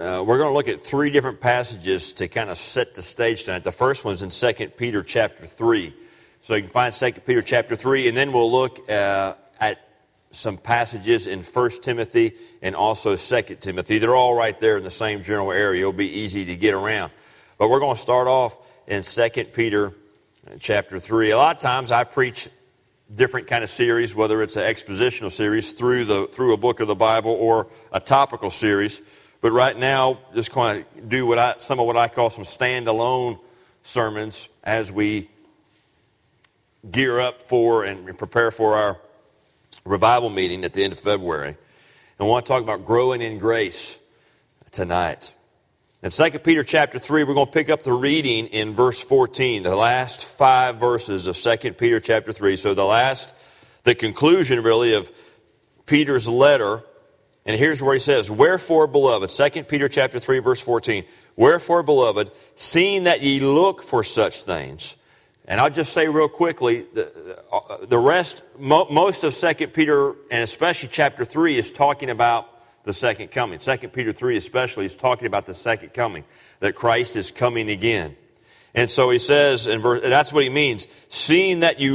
we're going to look at three different passages to kind of set the stage tonight. The first one's in 2 Peter chapter 3. So you can find 2 Peter chapter 3, and then we'll look at some passages in 1 Timothy and also 2 Timothy. They're all right there in the same general area. It'll be easy to get around. But we're going to start off in 2 Peter chapter 3. A lot of times I preach different kind of series, whether it's an expositional series through a book of the Bible or a topical series. But right now, just kind of do some of what I call some standalone sermons as we gear up for and prepare for our revival meeting at the end of February. And I want to talk about growing in grace tonight. In 2 Peter chapter 3, we're going to pick up the reading in verse 14, the last 5 verses of 2 Peter chapter 3. So the conclusion really of Peter's letter. And here's where he says, "Wherefore, beloved," 2 Peter chapter 3, verse 14, "Wherefore, beloved, seeing that ye look for such things." And I'll just say real quickly, the rest, most of 2 Peter, and especially chapter 3, is talking about the second coming. 2 Peter 3 especially is talking about the second coming, that Christ is coming again. And so he says, that's what he means, seeing that you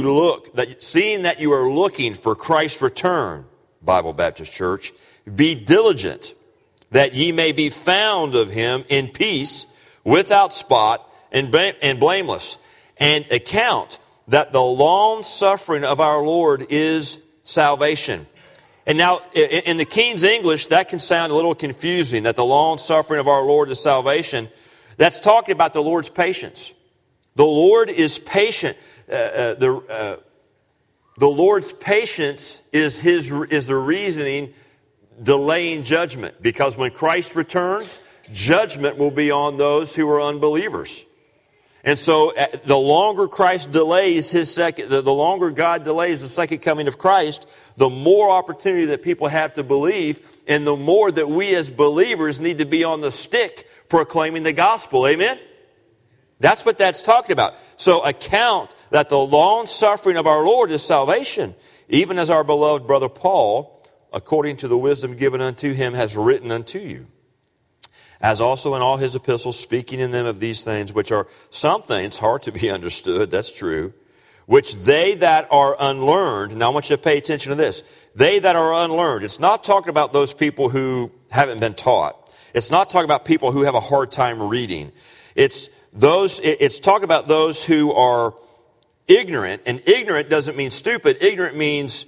are looking for Christ's return, Bible Baptist Church, be diligent that ye may be found of him in peace, without spot, and blameless, and account that the long suffering of our Lord is salvation. And now, in the King's English, that can sound a little confusing, that the long suffering of our Lord is salvation. That's talking about the Lord's patience. The Lord is patient. The Lord's patience is the reasoning delaying judgment. Because when Christ returns, judgment will be on those who are unbelievers. And so the longer Christ delays the longer God delays the second coming of Christ, the more opportunity that people have to believe, and the more that we as believers need to be on the stick proclaiming the gospel. Amen? That's what that's talking about. So account that the long suffering of our Lord is salvation, even as our beloved brother Paul, according to the wisdom given unto him, has written unto you. As also in all his epistles, speaking in them of these things, which are some things hard to be understood, that's true, which they that are unlearned, now I want you to pay attention to this, they that are unlearned, it's not talking about those people who haven't been taught. It's not talking about people who have a hard time reading. It's talking about those who are ignorant, and ignorant doesn't mean stupid. Ignorant means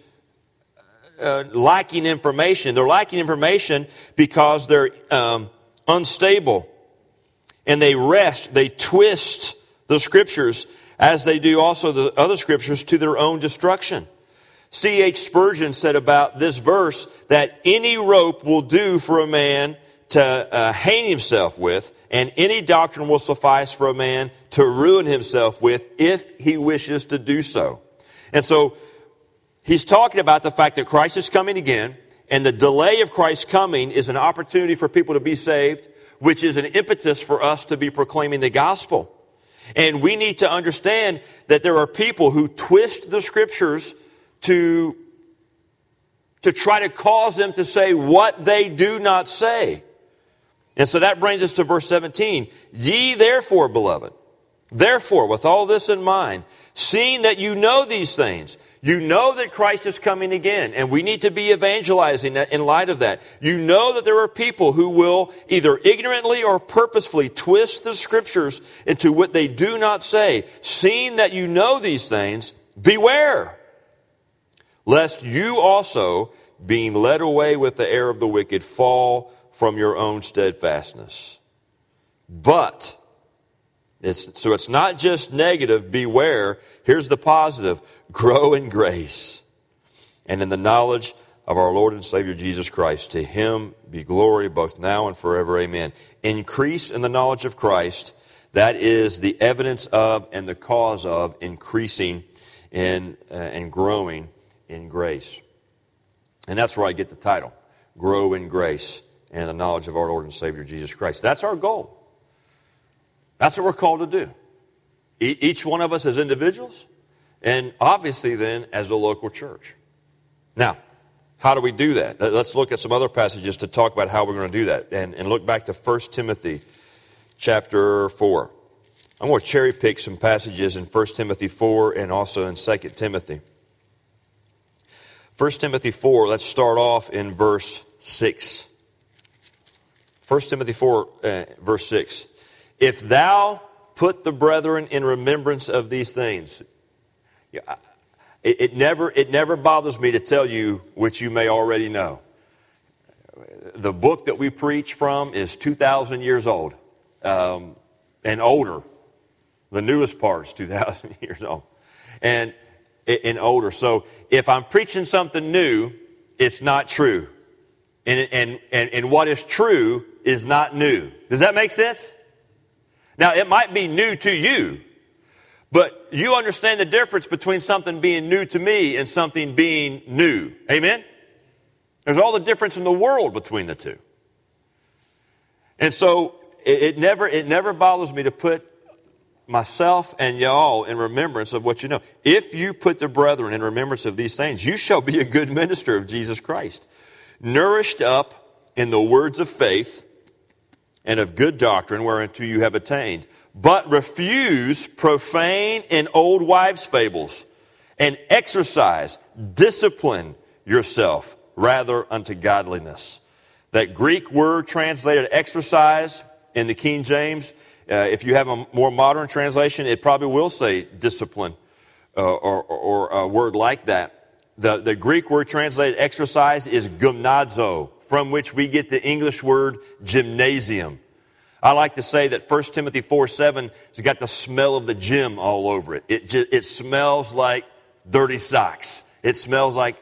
lacking information. They're lacking information because they're unstable, and they twist the Scriptures, as they do also the other Scriptures, to their own destruction. C.H. Spurgeon said about this verse that any rope will do for a man to hang himself with, and any doctrine will suffice for a man to ruin himself with if he wishes to do so. And so he's talking about the fact that Christ is coming again, and the delay of Christ's coming is an opportunity for people to be saved, which is an impetus for us to be proclaiming the gospel. And we need to understand that there are people who twist the Scriptures to try to cause them to say what they do not say. And so that brings us to verse 17. Ye therefore, beloved, therefore, with all this in mind, seeing that you know these things, you know that Christ is coming again, and we need to be evangelizing in light of that. You know that there are people who will either ignorantly or purposefully twist the Scriptures into what they do not say. Seeing that you know these things, beware, lest you also, being led away with the error of the wicked, fall from your own steadfastness. But it's not just negative, beware. Here's the positive. Grow in grace and in the knowledge of our Lord and Savior Jesus Christ. To him be glory both now and forever. Amen. Increase in the knowledge of Christ. That is the evidence of and the cause of increasing in and growing in grace. And that's where I get the title. Grow in grace and the knowledge of our Lord and Savior Jesus Christ. That's our goal. That's what we're called to do. Each one of us as individuals, and obviously then as a local church. Now, How do we do that? Let's look at some other passages to talk about how we're going to do that. And look back to 1 Timothy chapter 4. I'm going to cherry pick some passages in 1 Timothy 4 and also in 2 Timothy. 1 Timothy 4, let's start off in verse 6. 1 Timothy 4, verse 6. If thou put the brethren in remembrance of these things. It never bothers me to tell you which you may already know. The book that we preach from is 2,000 years old and older. The newest part is 2,000 years old and older. So if I'm preaching something new, it's not true. And what is true is not new. Does that make sense? Now, it might be new to you, but you understand the difference between something being new to me and something being new. Amen? There's all the difference in the world between the two. And so it never bothers me to put myself and y'all in remembrance of what you know. If you put the brethren in remembrance of these things, you shall be a good minister of Jesus Christ, nourished up in the words of faith and of good doctrine whereunto you have attained. But refuse profane and old wives' fables, and exercise, discipline yourself rather unto godliness. That Greek word translated exercise in the King James, if you have a more modern translation, it probably will say discipline or a word like that. The Greek word translated exercise is gymnazo, from which we get the English word gymnasium. I like to say that 1 Timothy 4:7 has got the smell of the gym all over it. It smells like dirty socks. It smells like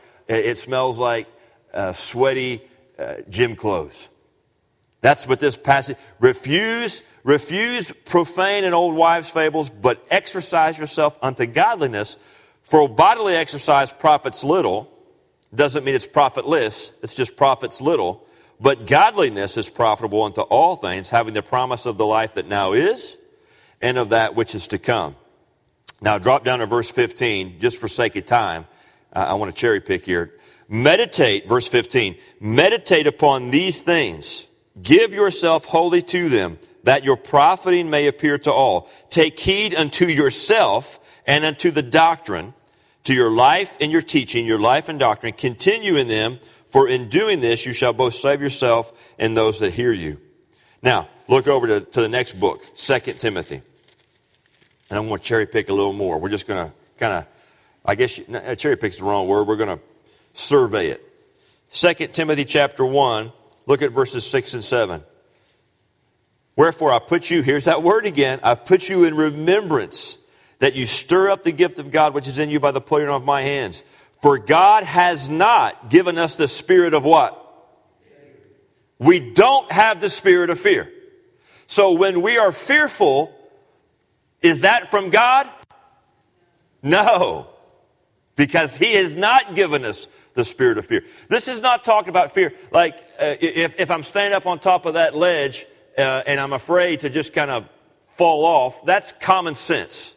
sweaty gym clothes. That's what this passage. Refuse profane and old wives' fables, but exercise yourself unto godliness. For bodily exercise profits little. Doesn't mean it's profitless. It's just profits little. But godliness is profitable unto all things, having the promise of the life that now is and of that which is to come. Now drop down to verse 15, just for sake of time. I want to cherry pick here. Meditate, verse 15, meditate upon these things. Give yourself wholly to them, that your profiting may appear to all. Take heed unto yourself and unto the doctrine, to your life and your teaching, your life and doctrine. Continue in them, for in doing this you shall both save yourself and those that hear you. Now, look over to the next book, 2 Timothy. And I'm going to cherry pick a little more. We're just going to kind of, I guess, cherry pick's the wrong word. We're going to survey it. 2 Timothy chapter 1, look at verses 6 and 7. Wherefore I put you, here's that word again, I put you in remembrance that you stir up the gift of God which is in you by the putting on of my hands. For God has not given us the spirit of what? We don't have the spirit of fear. So when we are fearful, is that from God? No. Because He has not given us the spirit of fear. This is not talking about fear. Like if I'm standing up on top of that ledge and I'm afraid to just kind of fall off, that's common sense.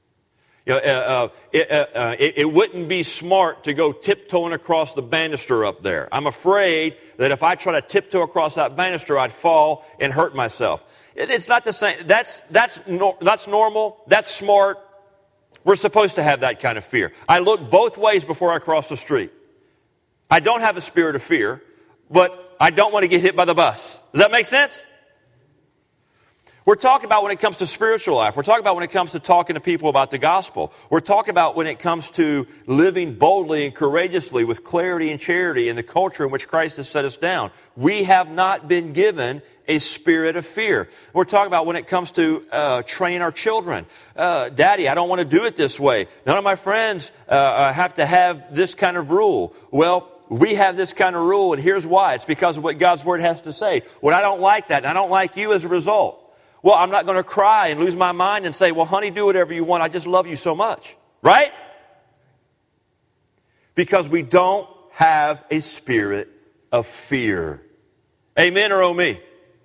It wouldn't be smart to go tiptoeing across the banister up there. I'm afraid that if I try to tiptoe across that banister, I'd fall and hurt myself. It's not the same. That's normal. That's smart. We're supposed to have that kind of fear. I look both ways before I cross the street. I don't have a spirit of fear, but I don't want to get hit by the bus. Does that make sense? We're talking about when it comes to spiritual life. We're talking about when it comes to talking to people about the gospel. We're talking about when it comes to living boldly and courageously with clarity and charity in the culture in which Christ has set us down. We have not been given a spirit of fear. We're talking about when it comes to training our children. Daddy, I don't want to do it this way. None of my friends have to have this kind of rule. Well, we have this kind of rule, and here's why. It's because of what God's Word has to say. Well, I don't like that, and I don't like you as a result. Well, I'm not going to cry and lose my mind and say, well, honey, do whatever you want. I just love you so much. Right? Because we don't have a spirit of fear. Amen or oh me?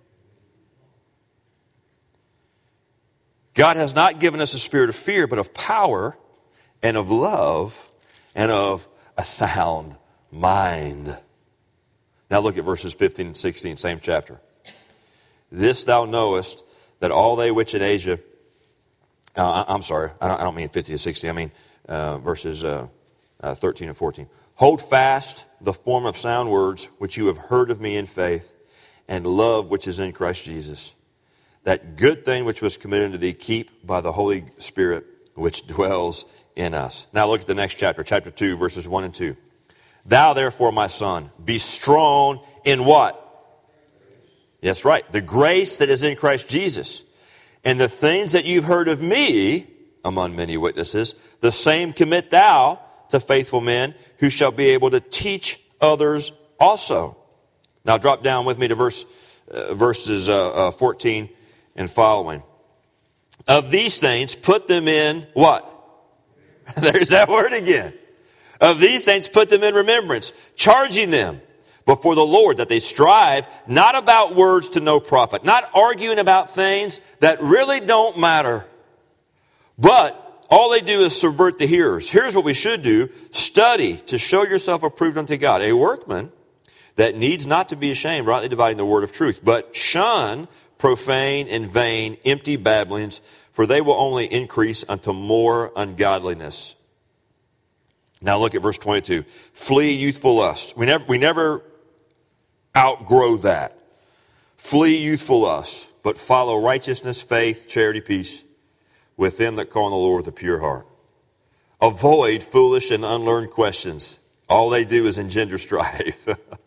God has not given us a spirit of fear, but of power and of love and of a sound mind. Now look at verses 15 and 16, same chapter. This thou knowest, that all they which in Asia, I'm sorry, I don't mean 15 and 16, I mean verses 13 and 14. Hold fast the form of sound words which you have heard of me in faith, and love which is in Christ Jesus. That good thing which was committed unto thee, keep by the Holy Spirit which dwells in us. Now look at the next chapter, chapter 2, verses 1 and 2. Thou therefore, my son, be strong in what? That's right, the grace that is in Christ Jesus. And the things that you've heard of me among many witnesses, the same commit thou to faithful men who shall be able to teach others also. Now drop down with me to verses 14 and following. Of these things, put them in what? There's that word again. Of these things, put them in remembrance, charging them before the Lord that they strive not about words to no profit, not arguing about things that really don't matter, but all they do is subvert the hearers. Here's what we should do. Study to show yourself approved unto God, a workman that needs not to be ashamed, rightly dividing the word of truth, but shun profane and vain, empty babblings, for they will only increase unto more ungodliness. Now look at verse 22. Flee youthful lusts. We never outgrow that. Flee youthful lusts, but follow righteousness, faith, charity, peace with them that call on the Lord with a pure heart. Avoid foolish and unlearned questions. All they do is engender strife.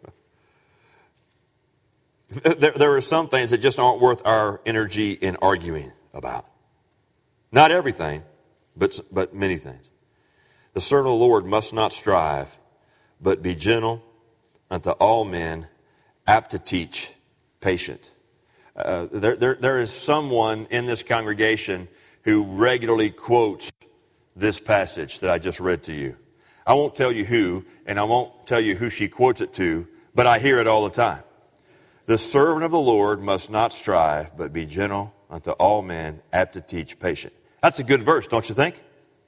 There are some things that just aren't worth our energy in arguing about. Not everything, but many things. The servant of the Lord must not strive, but be gentle unto all men, apt to teach, patient. There is someone in this congregation who regularly quotes this passage that I just read to you. I won't tell you who, and I won't tell you who she quotes it to, but I hear it all the time. The servant of the Lord must not strive, but be gentle unto all men, apt to teach, patient. That's a good verse, don't you think?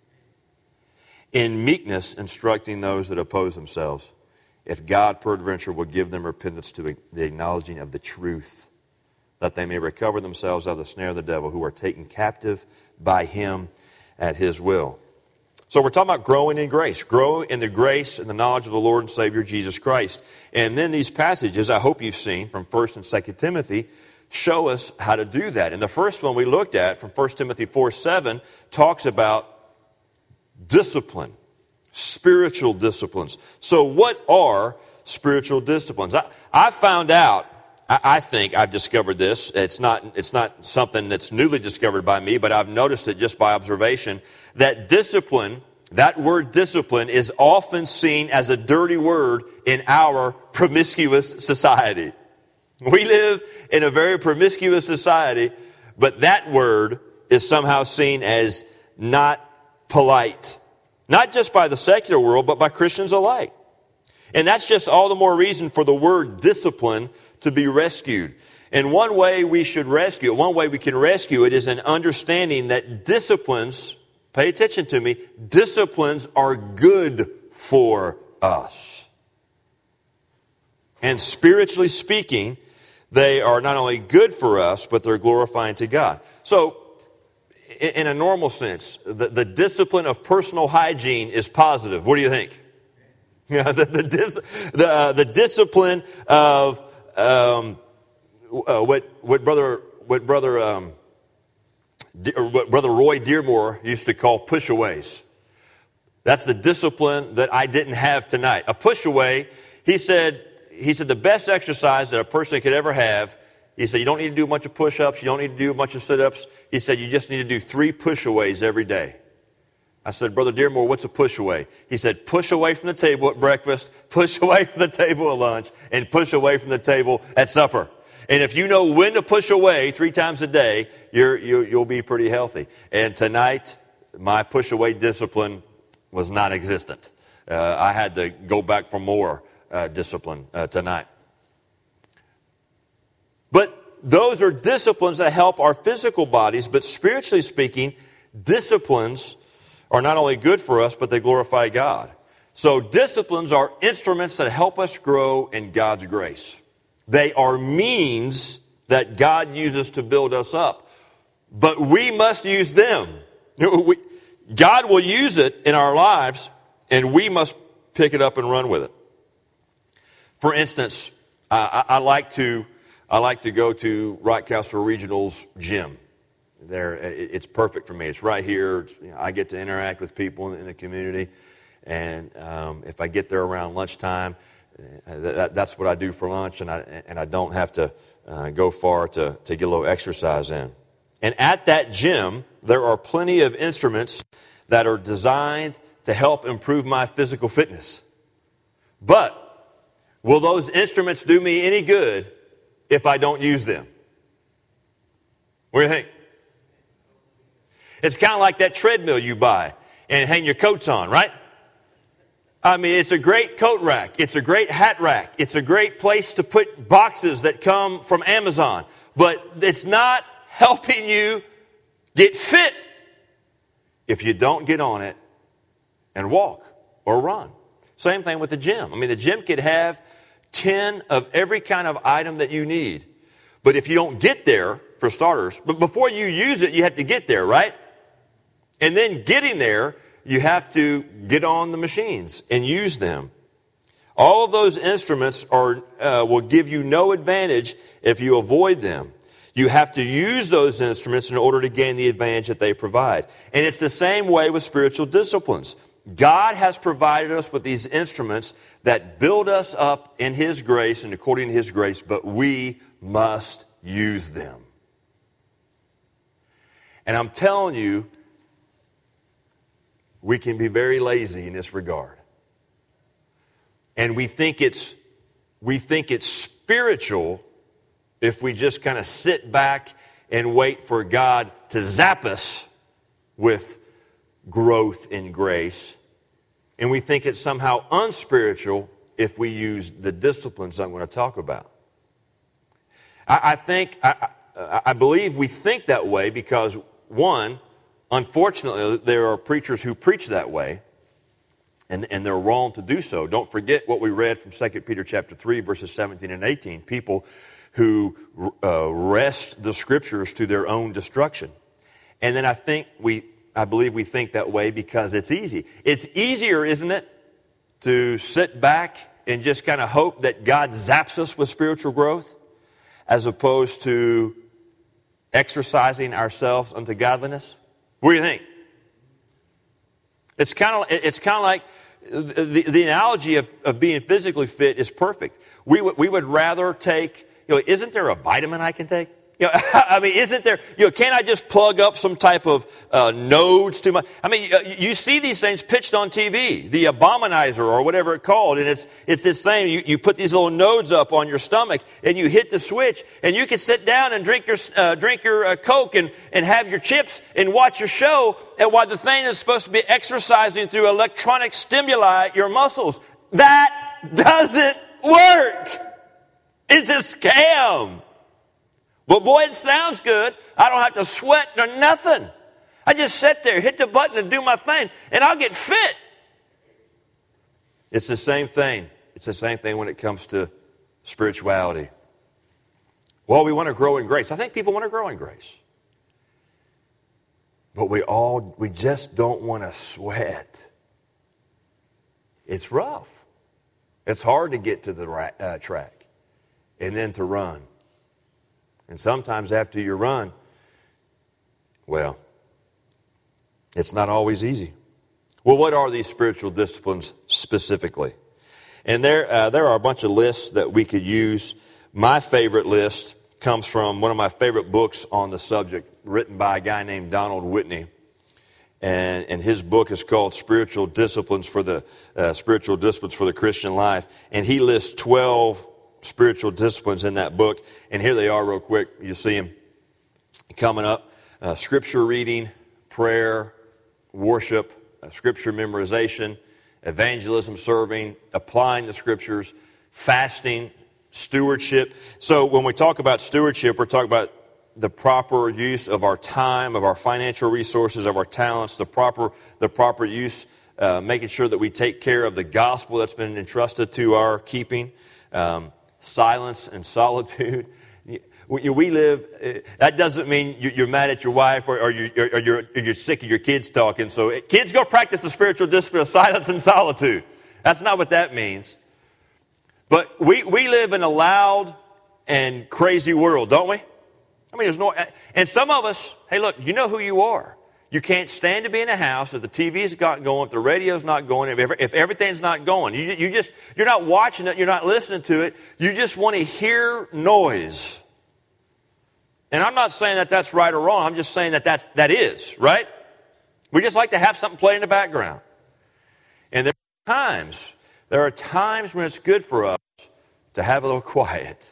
In meekness instructing those that oppose themselves, if God peradventure will give them repentance to the acknowledging of the truth, that they may recover themselves out of the snare of the devil, who are taken captive by him at his will. So we're talking about growing in grace. Grow in the grace and the knowledge of the Lord and Savior Jesus Christ. And then these passages, I hope you've seen, from 1 and 2 Timothy, show us how to do that. And the first one we looked at, from 1 Timothy 4:7, talks about discipline, spiritual disciplines. So what are spiritual disciplines? I found out, I think I've discovered this. It's not something that's newly discovered by me, but I've noticed it just by observation, that discipline, that word discipline, is often seen as a dirty word in our promiscuous society. We live in a very promiscuous society, but that word is somehow seen as not polite. Not just by the secular world, but by Christians alike. And that's just all the more reason for the word discipline to be rescued. And one way we should rescue it, one way we can rescue it, is an understanding that disciplines, pay attention to me, disciplines are good for us. And spiritually speaking, they are not only good for us, but they're glorifying to God. So, in a normal sense, the discipline of personal hygiene is positive. What do you think? Yeah, the discipline of what Brother Roy Dearmore used to call push-aways. That's the discipline that I didn't have tonight. A push-away, he said the best exercise that a person could ever have, he said, you don't need to do a bunch of push-ups, you don't need to do a bunch of sit-ups. He said, you just need to do 3 push-aways every day. I said, Brother Dearmore, what's a push-away? He said, push away from the table at breakfast, push away from the table at lunch, and push away from the table at supper. And if you know when to push away 3 times a day, you'll be pretty healthy. And tonight, my push-away discipline was non-existent. I had to go back for more discipline tonight. But those are disciplines that help our physical bodies, but spiritually speaking, disciplines are not only good for us, but they glorify God. So disciplines are instruments that help us grow in God's grace. They are means that God uses to build us up. But we must use them. God will use it in our lives, and we must pick it up and run with it. For instance, I like to go to Wright Castle Regional's gym. It's perfect for me. It's right here. I get to interact with people in the community, and if I get there around lunchtime, that's what I do for lunch, and I don't have to go far to get a little exercise in. And at that gym, there are plenty of instruments that are designed to help improve my physical fitness. But will those instruments do me any good if I don't use them? What do you think? It's kind of like that treadmill you buy and hang your coats on, right? I mean, it's a great coat rack. It's a great hat rack. It's a great place to put boxes that come from Amazon. But it's not helping you get fit if you don't get on it and walk or run. Same thing with the gym. I mean, the gym could have 10 of every kind of item that you need. But if you don't get there, for starters, but before you use it, you have to get there, right? And then getting there, you have to get on the machines and use them. All of those instruments will give you no advantage if you avoid them. You have to use those instruments in order to gain the advantage that they provide. And it's the same way with spiritual disciplines. God has provided us with these instruments that build us up in His grace and according to His grace, but we must use them. And I'm telling you, we can be very lazy in this regard. And we think it's spiritual if we just kind of sit back and wait for God to zap us with growth in grace. And we think it's somehow unspiritual if we use the disciplines I'm going to talk about. I believe we think that way because, one, unfortunately, there are preachers who preach that way, and they're wrong to do so. Don't forget what we read from 2 Peter chapter 3, verses 17 and 18. People who wrest the Scriptures to their own destruction. And then I believe we think that way because it's easy. It's easier, isn't it, to sit back and just kind of hope that God zaps us with spiritual growth as opposed to exercising ourselves unto godliness? What do you think? It's kind of like the analogy of being physically fit is perfect. We would rather take, isn't there a vitamin I can take? I mean, isn't there, can't I just plug up some type of nodes to my, you see these things pitched on TV, the Abominizer or whatever it's called, and it's this thing, you put these little nodes up on your stomach, and you hit the switch, and you can sit down and drink your Coke and have your chips and watch your show, and while the thing is supposed to be exercising through electronic stimuli your muscles. That doesn't work. It's a scam. But boy, it sounds good. I don't have to sweat or nothing. I just sit there, hit the button and do my thing, and I'll get fit. It's the same thing. It's the same thing when it comes to spirituality. Well, we want to grow in grace. I think people want to grow in grace. But we just don't want to sweat. It's rough. It's hard to get to the track and then to run. And sometimes after you run, well, it's not always easy. Well, what are these spiritual disciplines specifically? And there are a bunch of lists that we could use. My favorite list comes from one of my favorite books on the subject, written by a guy named Donald Whitney. And his book is called Spiritual Disciplines for the Christian Life. And he lists 12 spiritual disciplines in that book. And here they are real quick. You see them coming up. Scripture reading, prayer, worship, scripture memorization, evangelism, serving, applying the scriptures, fasting, stewardship. So when we talk about stewardship, we're talking about the proper use of our time, of our financial resources, of our talents, the proper use making sure that we take care of the gospel that's been entrusted to our keeping, silence and solitude. We live, that doesn't mean you're mad at your wife or you're sick of your kids talking. So kids, go practice the spiritual discipline of silence and solitude. That's not what that means. But we live in a loud and crazy world, don't we? I mean, there's no, and some of us, hey, look, you know who you are. You can't stand to be in a house if the TV's not going, if the radio's not going, if everything's not going. You're not watching it, you're not listening to it. You just want to hear noise. And I'm not saying that that's right or wrong. I'm just saying that is, right? We just like to have something play in the background. And there are times when it's good for us to have a little quiet,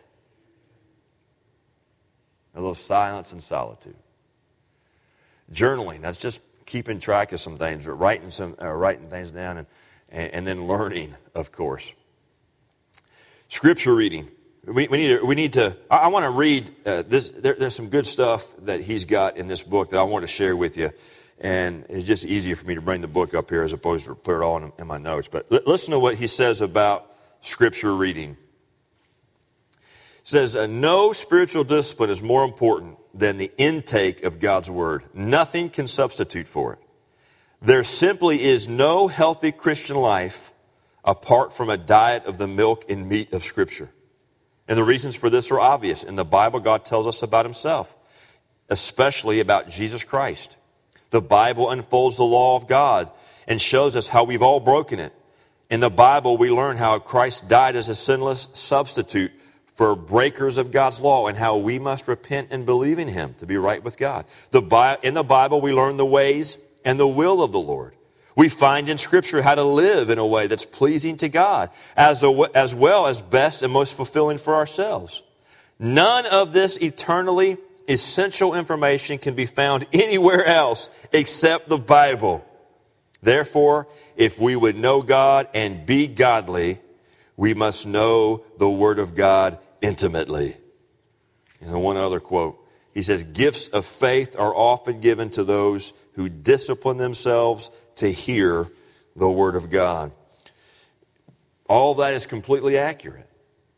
a little silence and solitude. Journaling, that's just keeping track of some things, writing things down, and then learning, of course. Scripture reading. We need to. I want to read this. There's some good stuff that he's got in this book that I want to share with you, and it's just easier for me to bring the book up here as opposed to put it all in my notes. But listen to what he says about Scripture reading. It says, no spiritual discipline is more important than the intake of God's Word. Nothing can substitute for it. There simply is no healthy Christian life apart from a diet of the milk and meat of Scripture. And the reasons for this are obvious. In the Bible, God tells us about Himself, especially about Jesus Christ. The Bible unfolds the law of God and shows us how we've all broken it. In the Bible, we learn how Christ died as a sinless substitute for breakers of God's law and how we must repent and believe in Him to be right with God. In the Bible, we learn the ways and the will of the Lord. We find in Scripture how to live in a way that's pleasing to God, as well as best and most fulfilling for ourselves. None of this eternally essential information can be found anywhere else except the Bible. Therefore, if we would know God and be godly, we must know the Word of God intimately. And one other quote. He says, gifts of faith are often given to those who discipline themselves to hear the Word of God. All that is completely accurate.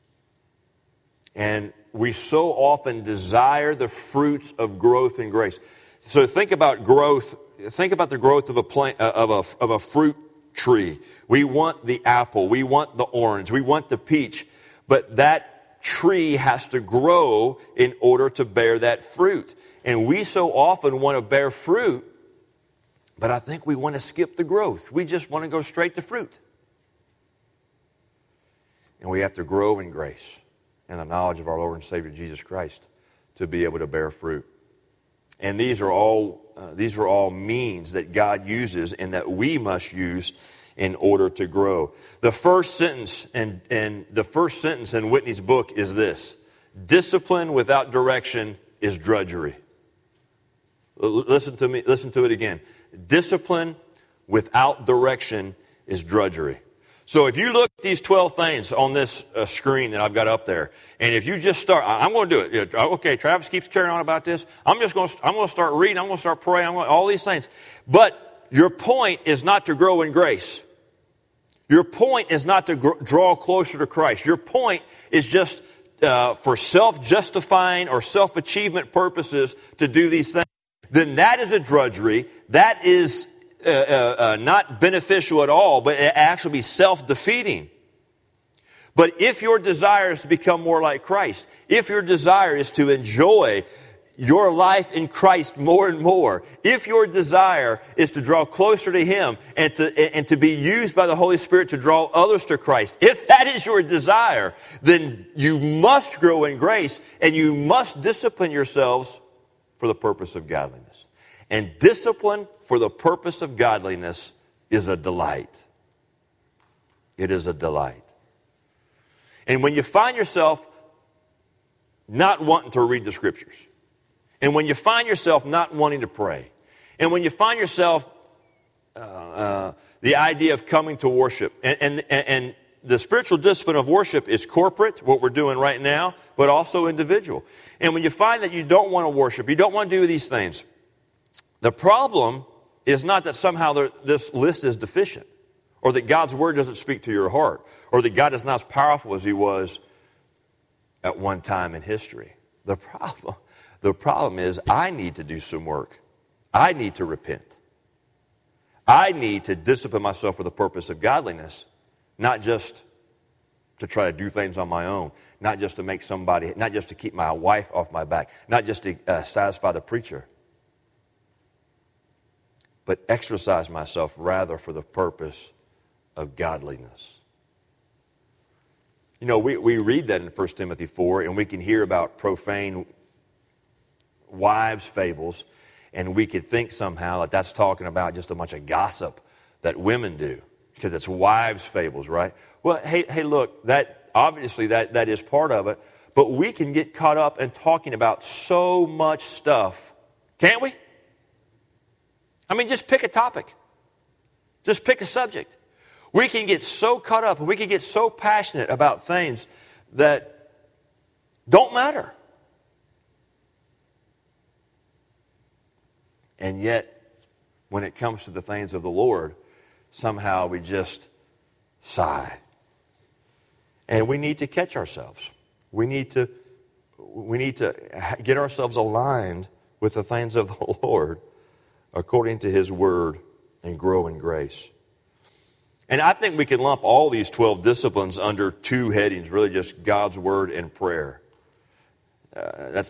And we so often desire the fruits of growth and grace. So think about growth. Think about the growth of a plant, of a fruit tree. We want the apple. We want the orange. We want the peach. But that tree has to grow in order to bear that fruit. And we so often want to bear fruit, but I think we want to skip the growth. We just want to go straight to fruit. And we have to grow in grace and the knowledge of our Lord and Savior Jesus Christ to be able to bear fruit. And these are all means that God uses and that we must use in order to grow. The first sentence in Whitney's book is this: discipline without direction is drudgery. Listen to it again. Discipline without direction is drudgery. So if you look at these 12 things on this screen that I've got up there, and if you just start, I'm going to do it. Okay, Travis keeps carrying on about this. I'm going to start reading. I'm going to start praying. All these things. But your point is not to grow in grace. Your point is not to draw closer to Christ. Your point is just for self-justifying or self-achievement purposes to do these things. Then that is a drudgery. That is not beneficial at all, but it actually be self-defeating. But if your desire is to become more like Christ, if your desire is to enjoy your life in Christ more and more, if your desire is to draw closer to Him and to be used by the Holy Spirit to draw others to Christ, if that is your desire, then you must grow in grace and you must discipline yourselves for the purpose of godliness. And discipline for the purpose of godliness is a delight. It is a delight. And when you find yourself not wanting to read the Scriptures, and when you find yourself not wanting to pray, and when you find yourself the idea of coming to worship, and the spiritual discipline of worship is corporate, what we're doing right now, but also individual. And when you find that you don't want to worship, you don't want to do these things, the problem is not that somehow this list is deficient, or that God's word doesn't speak to your heart, or that God is not as powerful as he was at one time in history. The problem is I need to do some work. I need to repent. I need to discipline myself for the purpose of godliness, not just to try to do things on my own, not just to keep my wife off my back, not just to satisfy the preacher, but exercise myself rather for the purpose of godliness. You know, we read that in 1 Timothy 4, and we can hear about profane wives' fables, and we could think somehow that that's talking about just a bunch of gossip that women do, because it's wives' fables, right? Well, hey, look, that obviously that is part of it, but we can get caught up in talking about so much stuff, can't we? I mean, just pick a topic. Just pick a subject. We can get so caught up and we can get so passionate about things that don't matter. And yet, when it comes to the things of the Lord, somehow we just sigh. And we need to catch ourselves. We need to get ourselves aligned with the things of the Lord according to his word and grow in grace. And I think we can lump all these 12 disciplines under two headings, really just God's word and prayer. That's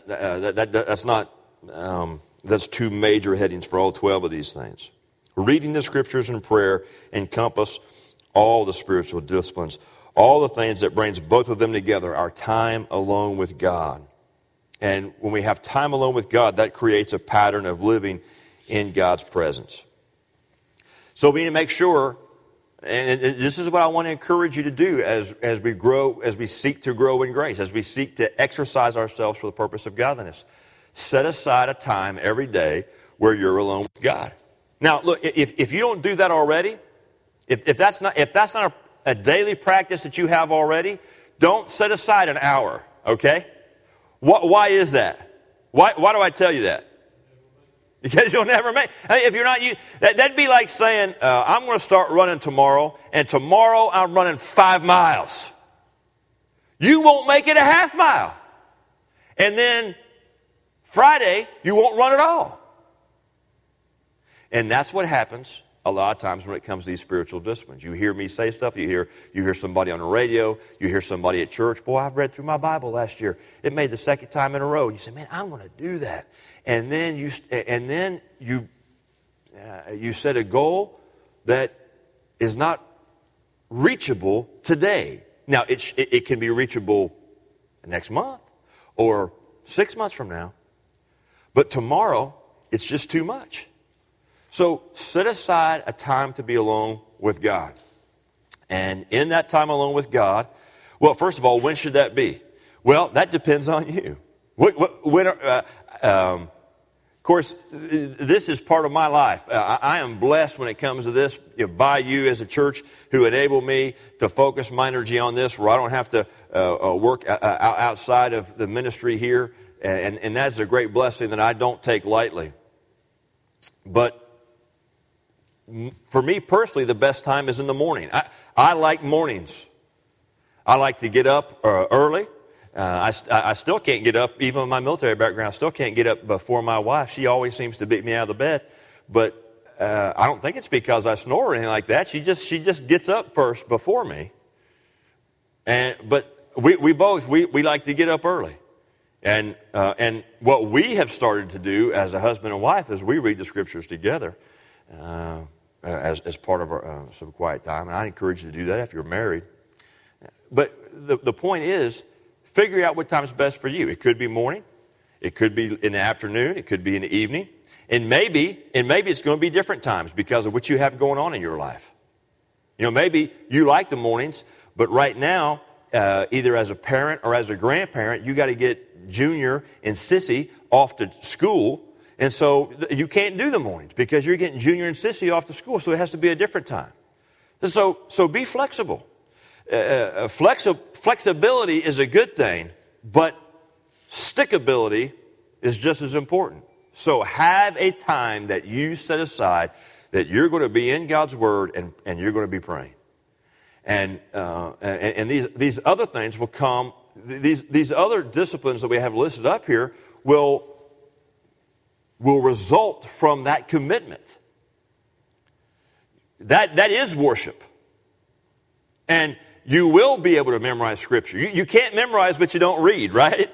two major headings for all 12 of these things. Reading the scriptures and prayer encompass all the spiritual disciplines, all the things that brings both of them together, our time alone with God. And when we have time alone with God, that creates a pattern of living in God's presence. So we need to make sure, and this is what I want to encourage you to do as we seek to grow in grace, as we seek to exercise ourselves for the purpose of godliness. Set aside a time every day where you're alone with God. Now, look, if you don't do that already, if that's not a daily practice that you have already, don't set aside an hour, okay? Why is that? Why do I tell you that? Because you'll never make. If you're not, that'd be like saying, I'm going to start running tomorrow, and tomorrow I'm running 5 miles. You won't make it a half mile. And then Friday, you won't run at all. And that's what happens a lot of times when it comes to these spiritual disciplines. You hear me say stuff, you hear somebody on the radio, you hear somebody at church. Boy, I've read through my Bible last year. It made the second time in a row. You say, man, I'm going to do that. And then you set a goal that is not reachable today. Now, it can be reachable next month or 6 months from now. But tomorrow, it's just too much. So set aside a time to be alone with God. And in that time alone with God, well, first of all, when should that be? Well, that depends on you. Of course, this is part of my life. I am blessed when it comes to this by you as a church who enable me to focus my energy on this, where I don't have to work outside of the ministry here. And that's a great blessing that I don't take lightly. But for me personally, the best time is in the morning. I like mornings. I like to get up early. I still can't get up, even with my military background, I still can't get up before my wife. She always seems to beat me out of the bed. But I don't think it's because I snore or anything like that. She just gets up first before me. But we both like to get up early. And what we have started to do as a husband and wife is we read the scriptures together as part of our some quiet time. And I encourage you to do that if you're married. But the point is, figure out what time is best for you. It could be morning. It could be in the afternoon. It could be in the evening. And maybe it's going to be different times because of what you have going on in your life. You know, maybe you like the mornings, but right now, either as a parent or as a grandparent, you got to get Junior and Sissy off to school. And so you can't do the mornings because you're getting Junior and Sissy off to school. So it has to be a different time. So be flexible. Flexibility is a good thing, but stickability is just as important. So have a time that you set aside that you're going to be in God's Word and you're going to be praying. And these other things will come, these other disciplines that we have listed up here will result from that commitment. That is worship. And you will be able to memorize Scripture. You can't memorize, but you don't read, right?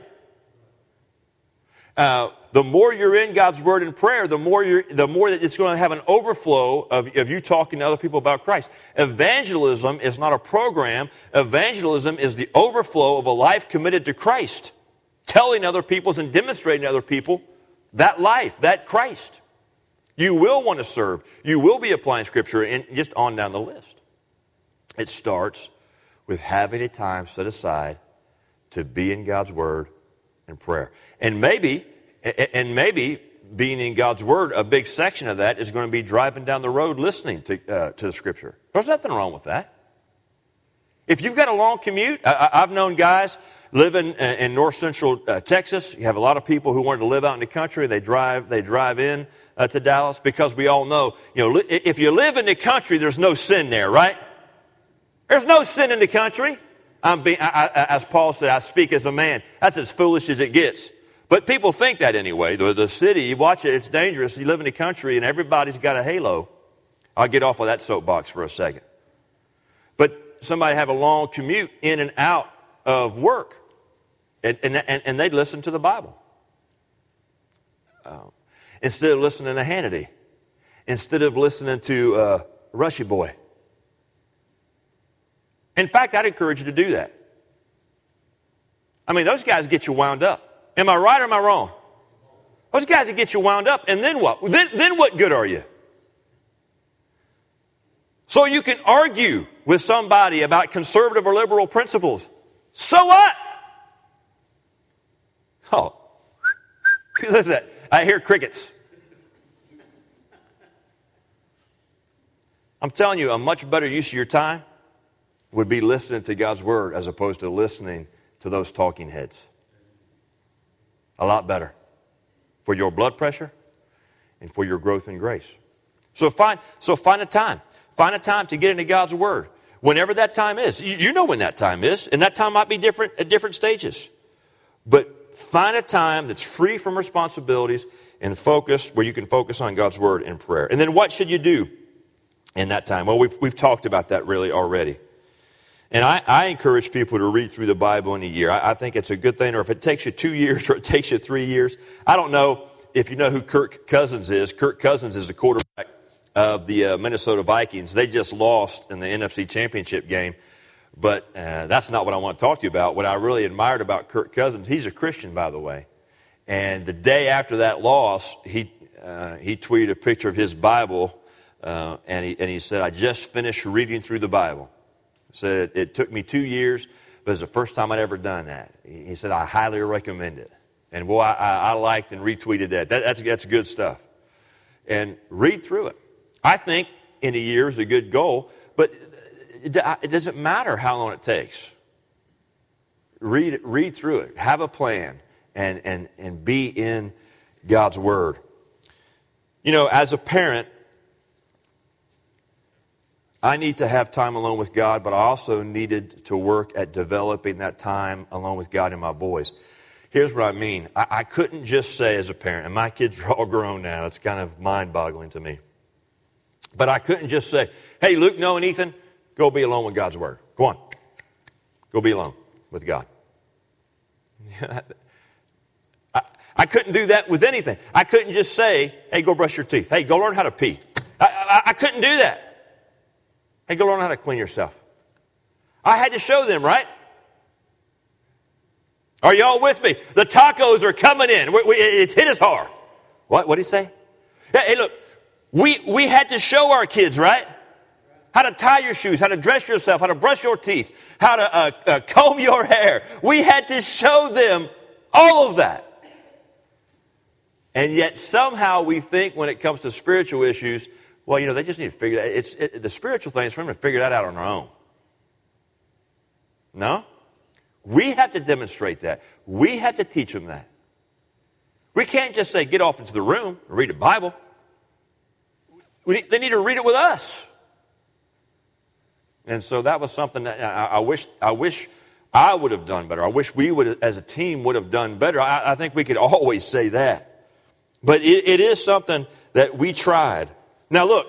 The more you're in God's Word and prayer, the more that it's going to have an overflow of you talking to other people about Christ. Evangelism is not a program. Evangelism is the overflow of a life committed to Christ. Telling other people and demonstrating to other people that life, that Christ. You will want to serve. You will be applying Scripture, and just on down the list. It starts with having a time set aside to be in God's Word and prayer. And maybe being in God's Word, a big section of that is going to be driving down the road listening to the Scripture. There's nothing wrong with that. If you've got a long commute, I've known guys living in north central Texas. You have a lot of people who wanted to live out in the country. They drive in to Dallas because we all know, if you live in the country, there's no sin there, right? There's no sin in the country. As Paul said, I speak as a man. That's as foolish as it gets. But people think that anyway. The city, you watch it, it's dangerous. You live in the country and everybody's got a halo. I'll get off of that soapbox for a second. But somebody have a long commute in and out of work, and they'd listen to the Bible. Instead of listening to Hannity. Instead of listening to Rushy Boy. In fact, I'd encourage you to do that. I mean, those guys get you wound up. Am I right or am I wrong? Those guys that get you wound up, and then what? Then what good are you? So you can argue with somebody about conservative or liberal principles. So what? Oh, listen to that. I hear crickets. I'm telling you, a much better use of your time would be listening to God's Word as opposed to listening to those talking heads. A lot better for your blood pressure and for your growth in grace. So find a time. Find a time to get into God's Word. Whenever that time is. You know when that time is. And that time might be different at different stages. But find a time that's free from responsibilities and focused, where you can focus on God's Word and prayer. And then what should you do in that time? Well, we've talked about that really already. And I encourage people to read through the Bible in a year. I think it's a good thing. Or if it takes you 2 years or it takes you 3 years. I don't know if you know who Kirk Cousins is. Kirk Cousins is the quarterback of the Minnesota Vikings. They just lost in the NFC Championship game. But that's not what I want to talk to you about. What I really admired about Kirk Cousins, he's a Christian, by the way. And the day after that loss, he tweeted a picture of his Bible, and he said, "I just finished reading through the Bible." He said, "It took me 2 years, but it's the first time I'd ever done that." He said, "I highly recommend it." And boy, I liked and retweeted that. That's good stuff. And read through it. I think in a year is a good goal, but it doesn't matter how long it takes. Read through it. Have a plan and be in God's Word. As a parent, I need to have time alone with God, but I also needed to work at developing that time alone with God and my boys. Here's what I mean. I couldn't just say as a parent, and my kids are all grown now. It's kind of mind-boggling to me. But I couldn't just say, "Hey, Luke, Noah, and Ethan, go be alone with God's Word. Go on. Go be alone with God." I couldn't do that with anything. I couldn't just say, "Hey, go brush your teeth. Hey, go learn how to pee." I couldn't do that. Hey, go learn how to clean yourself. I had to show them, right? Are y'all with me? The tacos are coming in. It's hit us hard. What did he say? Hey, look, we had to show our kids, right? How to tie your shoes, how to dress yourself, how to brush your teeth, how to comb your hair. We had to show them all of that. And yet somehow we think when it comes to spiritual issues, well, they just need to figure that. The spiritual things for them to figure that out on their own. No? We have to demonstrate that. We have to teach them that. We can't just say, get off into the room and read the Bible. They need to read it with us. And so that was something that I wish I would have done better. I wish we would, as a team, would have done better. I think we could always say that. But it is something that we tried. Now look,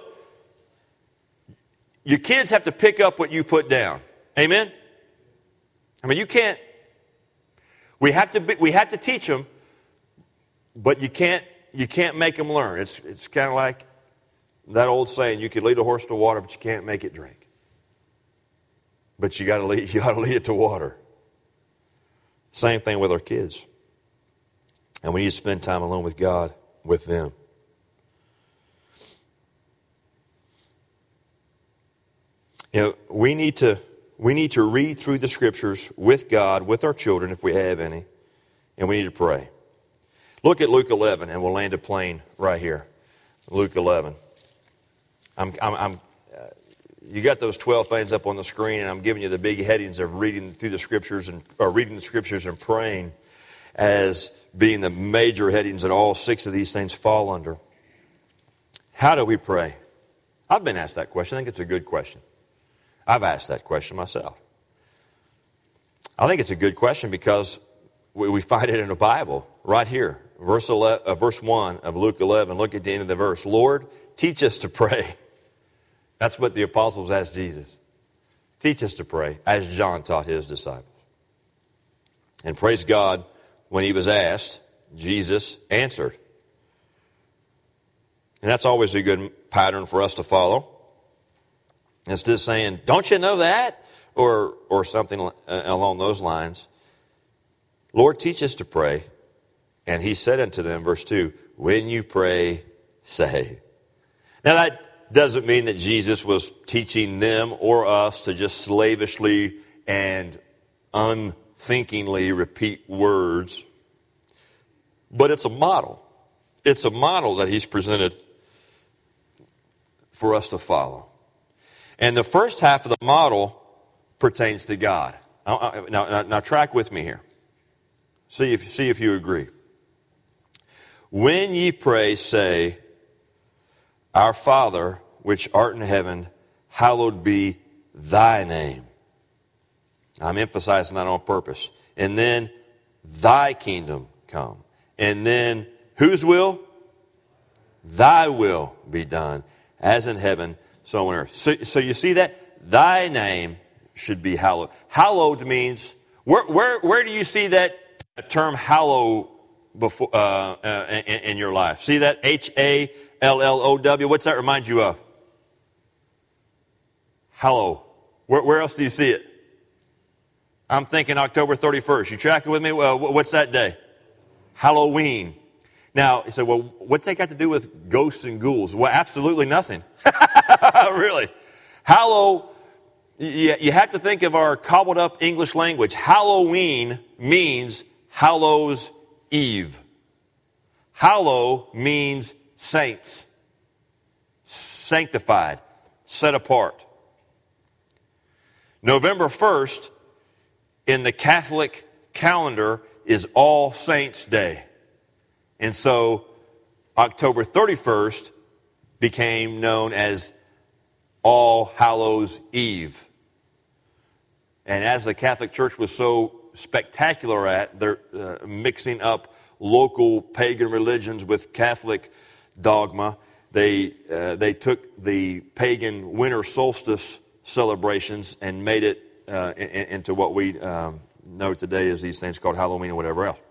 your kids have to pick up what you put down. Amen? I mean, you can't. We have to teach them, but you can't make them learn. It's kind of like that old saying: you can lead a horse to water, but you can't make it drink. But you got to lead it to water. Same thing with our kids, and we need to spend time alone with God with them. You know, we need to read through the Scriptures with God, with our children, if we have any, and we need to pray. Look at Luke 11, and we'll land a plane right here. Luke 11. You got those 12 things up on the screen, and I'm giving you the big headings of reading through the Scriptures reading the Scriptures and praying as being the major headings that all 6 of these things fall under. How do we pray? I've been asked that question. I think it's a good question. I've asked that question myself. I think it's a good question because we find it in the Bible right here. Verse 1 of Luke 11. Look at the end of the verse. Lord, teach us to pray. That's what the apostles asked Jesus. Teach us to pray, as John taught his disciples. And praise God, when he was asked, Jesus answered. And that's always a good pattern for us to follow. Instead of saying, don't you know that? Or something along those lines. Lord, teach us to pray. And he said unto them, verse 2, when you pray, say. Now that doesn't mean that Jesus was teaching them or us to just slavishly and unthinkingly repeat words. But it's a model. It's a model that he's presented for us to follow. And the first half of the model pertains to God. Now track with me here. See if you agree. When ye pray, say, Our Father, which art in heaven, hallowed be thy name. I'm emphasizing that on purpose. And then, thy kingdom come. And then, whose will? Thy will be done, as in heaven, so on earth. So you see that? Thy name should be hallowed. Hallowed means, where do you see that term hallow before in your life? See that? H-A-L-L-O-W. What's that remind you of? Hallow. Where else do you see it? I'm thinking October 31st. You tracking with me? What's that day? Halloween. Now, you say, well, what's that got to do with ghosts and ghouls? Well, absolutely nothing. Really. Hallow, you have to think of our cobbled up English language. Halloween means Hallows Eve. Hallow means saints, sanctified, set apart. November 1st in the Catholic calendar is All Saints' Day. And so October 31st became known as All Hallows Eve. And as the Catholic Church was so spectacular at, they're mixing up local pagan religions with Catholic dogma. They took the pagan winter solstice celebrations and made it into what we know today as these things called Halloween or whatever else.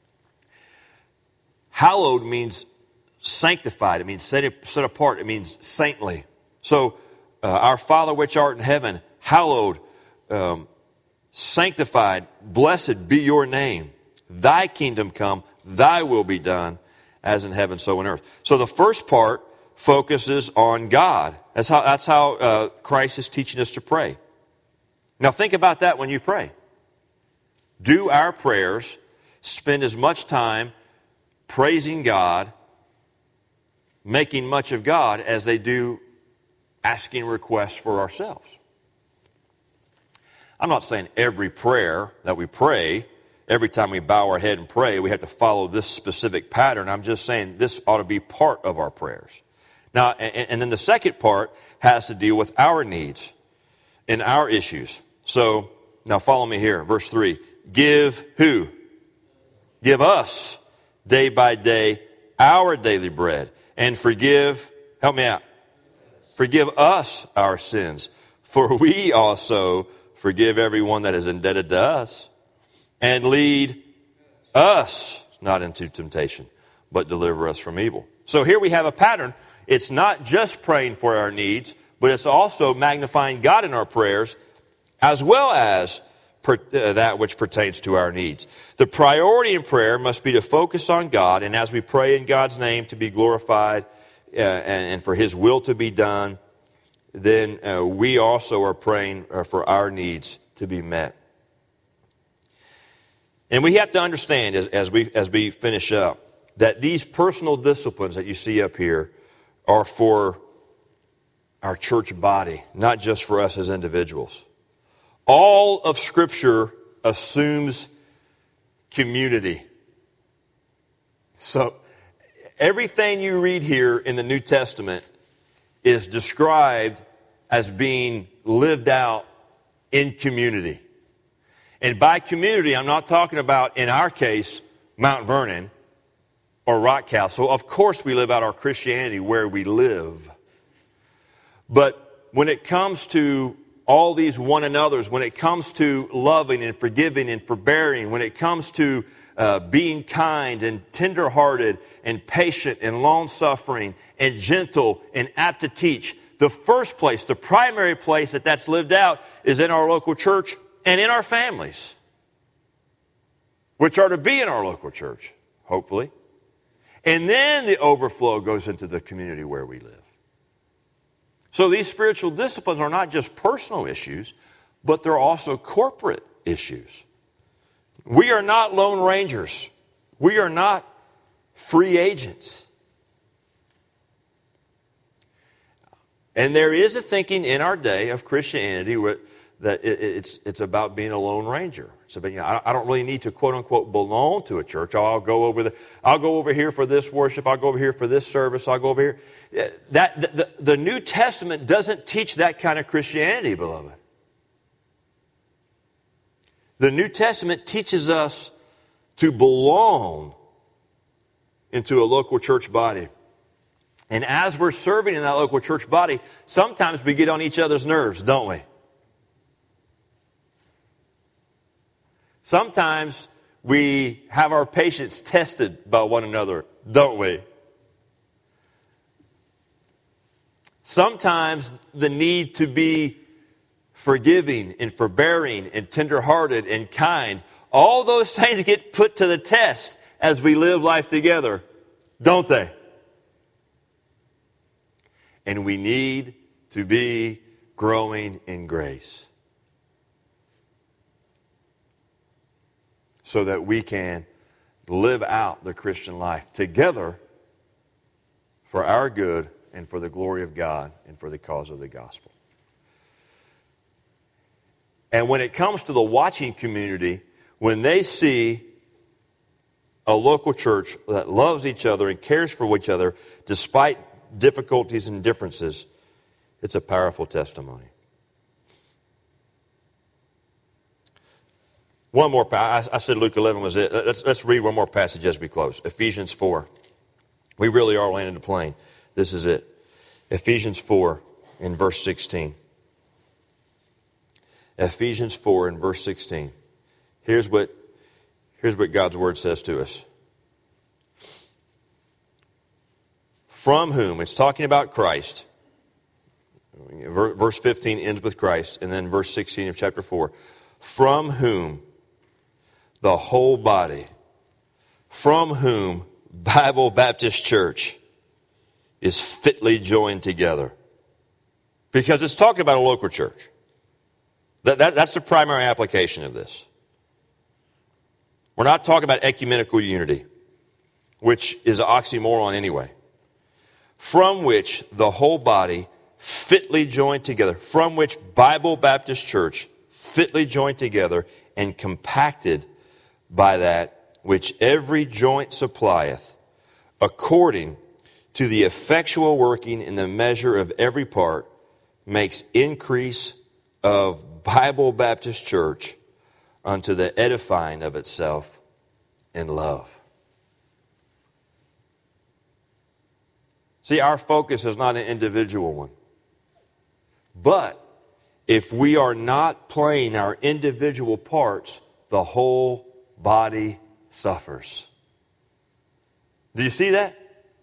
Hallowed means sanctified. It means set apart. It means saintly. So, our Father which art in heaven, hallowed, sanctified, blessed be your name. Thy kingdom come, thy will be done, as in heaven, so on earth. So the first part focuses on God. That's how Christ is teaching us to pray. Now think about that when you pray. Do our prayers spend as much time praising God, making much of God, as they do asking requests for ourselves? I'm not saying every prayer that we pray every time we bow our head and pray, we have to follow this specific pattern. I'm just saying this ought to be part of our prayers. Now, and then the second part has to deal with our needs and our issues. So, now follow me here. Verse 3. Give who? Give us day by day our daily bread. And forgive, help me out. Forgive us our sins. For we also forgive everyone that is indebted to us. And lead us not into temptation, but deliver us from evil. So here we have a pattern. It's not just praying for our needs, but it's also magnifying God in our prayers, as well as that which pertains to our needs. The priority in prayer must be to focus on God, and as we pray in God's name to be glorified and for His will to be done, then we also are praying for our needs to be met. And we have to understand as we finish up that these personal disciplines that you see up here are for our church body, not just for us as individuals. All of Scripture assumes community. So everything you read here in the New Testament is described as being lived out in community. And by community, I'm not talking about, in our case, Mount Vernon or Rock Castle. Of course we live out our Christianity where we live. But when it comes to all these one another's, when it comes to loving and forgiving and forbearing, when it comes to being kind and tenderhearted and patient and long-suffering and gentle and apt to teach, the first place, the primary place that's lived out is in our local church and in our families, which are to be in our local church, hopefully. And then the overflow goes into the community where we live. So these spiritual disciplines are not just personal issues, but they're also corporate issues. We are not lone rangers. We are not free agents. And there is a thinking in our day of Christianity that it's about being a lone ranger. So, I don't really need to quote unquote belong to a church. I'll go over here for this worship. I'll go over here for this service. I'll go over here. The New Testament doesn't teach that kind of Christianity, beloved. The New Testament teaches us to belong into a local church body. And as we're serving in that local church body, sometimes we get on each other's nerves, don't we? Sometimes we have our patience tested by one another, don't we? Sometimes the need to be forgiving and forbearing and tenderhearted and kind, all those things get put to the test as we live life together, don't they? And we need to be growing in grace so that we can live out the Christian life together for our good and for the glory of God and for the cause of the gospel. And when it comes to the watching community, when they see a local church that loves each other and cares for each other despite difficulties and differences, it's a powerful testimony. One more, I said Luke 11 was it. Let's read one more passage as we close. Ephesians 4. We really are landing the plane. This is it. Ephesians 4 in verse 16. Ephesians 4 in verse 16. Here's what God's word says to us. From whom, it's talking about Christ. Verse 15 ends with Christ, and then verse 16 of chapter 4. From whom the whole body, from whom Bible Baptist Church is fitly joined together. Because it's talking about a local church. That's the primary application of this. We're not talking about ecumenical unity, which is an oxymoron anyway. From which the whole body fitly joined together, from which Bible Baptist Church fitly joined together and compacted by that which every joint supplieth, according to the effectual working in the measure of every part, makes increase of Bible Baptist Church unto the edifying of itself in love. See, our focus is not an individual one. But if we are not playing our individual parts, the whole body suffers. Do you see that?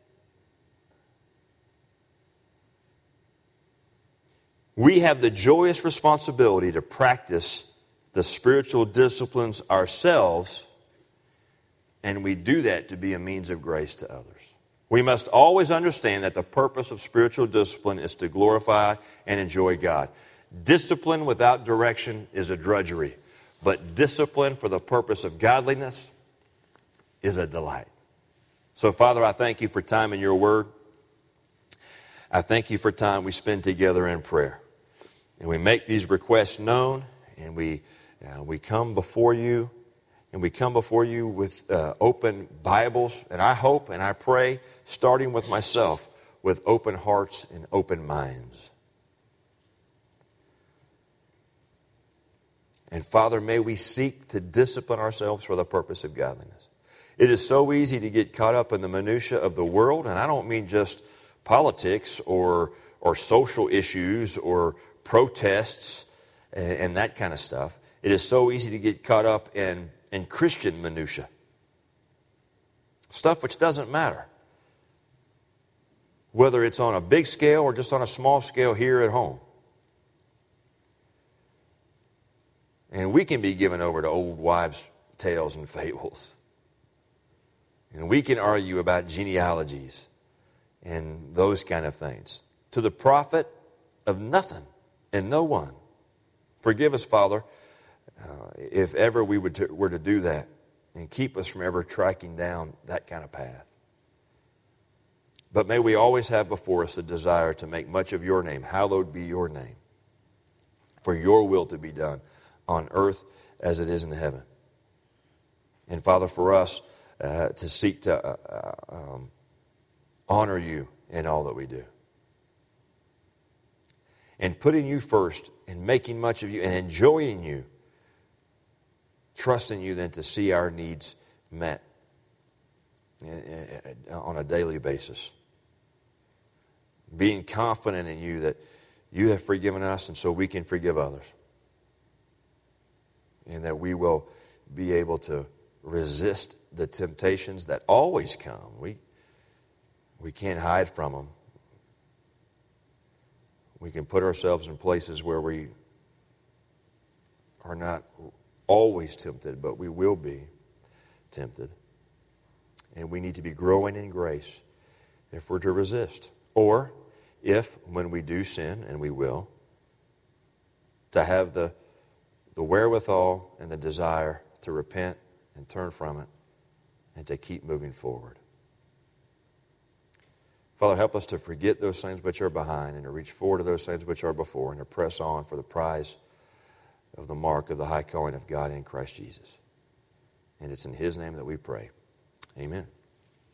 We have the joyous responsibility to practice the spiritual disciplines ourselves, and we do that to be a means of grace to others. We must always understand that the purpose of spiritual discipline is to glorify and enjoy God. Discipline without direction is a drudgery, but discipline for the purpose of godliness is a delight. So, Father, I thank you for time in your word. I thank you for time we spend together in prayer. And we make these requests known, and we come before you, and we come before you with open Bibles, and I hope and I pray, starting with myself, with open hearts and open minds. And Father, may we seek to discipline ourselves for the purpose of godliness. It is so easy to get caught up in the minutia of the world, and I don't mean just politics or social issues or protests and that kind of stuff. It is so easy to get caught up in Christian minutia. Stuff which doesn't matter. Whether it's on a big scale or just on a small scale here at home. And we can be given over to old wives' tales and fables. And we can argue about genealogies and those kind of things, to the profit of nothing and no one. Forgive us, Father, if ever we were to do that, and keep us from ever tracking down that kind of path. But may we always have before us a desire to make much of your name. Hallowed be your name. For your will to be done on earth as it is in heaven. And Father, for us to seek to honor you in all that we do. And putting you first and making much of you and enjoying you. Trusting you then to see our needs met on a daily basis. Being confident in you that you have forgiven us and so we can forgive others. And that we will be able to resist the temptations that always come. We can't hide from them. We can put ourselves in places where we are not always tempted, but we will be tempted. And we need to be growing in grace if we're to resist. Or if, when we do sin, and we will, to have the wherewithal and the desire to repent and turn from it and to keep moving forward. Father, help us to forget those things which are behind and to reach forward to those things which are before and to press on for the prize of the mark of the high calling of God in Christ Jesus. And it's in His name that we pray. Amen.